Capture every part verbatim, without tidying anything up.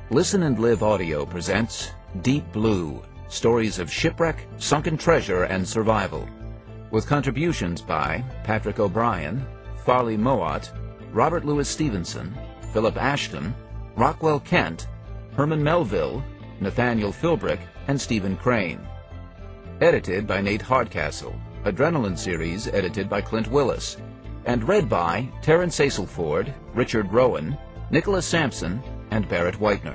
Listen and Live Audio presents Deep Blue, stories of shipwreck, sunken treasure, and survival. With contributions by Patrick O'Brien, Farley Mowat, Robert Louis Stevenson, Philip Ashton, Rockwell Kent, Herman Melville, Nathaniel Philbrick, and Stephen Crane. Edited by Nate Hardcastle, Adrenaline series edited by Clint Willis, and read by Terence Aselford, Richard Rowan, Nicholas Sampson, and Barrett Whitener.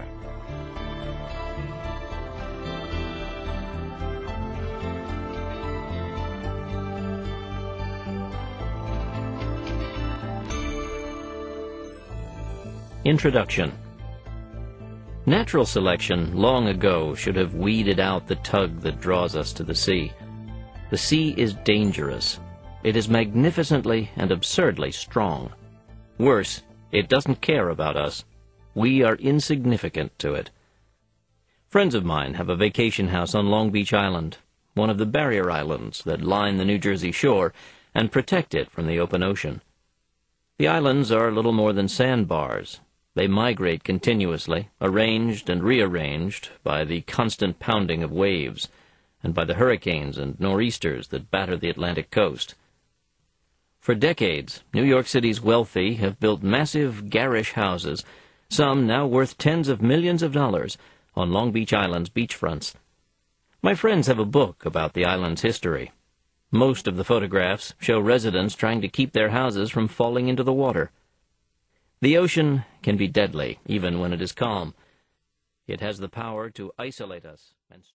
Introduction. Natural selection long ago should have weeded out the tug that draws us to the sea. The sea is dangerous. It is magnificently and absurdly strong. Worse, it doesn't care about us. We are insignificant to it. Friends of mine have a vacation house on Long Beach Island, one of the barrier islands that line the New Jersey shore and protect it from the open ocean. The islands are little more than sandbars. They migrate continuously, arranged and rearranged by the constant pounding of waves, and by the hurricanes and nor'easters that batter the Atlantic coast. For decades, New York City's wealthy have built massive, garish houses, some now worth tens of millions of dollars, on Long Beach Island's beachfronts. My friends have a book about the island's history. Most of the photographs show residents trying to keep their houses from falling into the water. The ocean can be deadly, even when it is calm. It has the power to isolate us and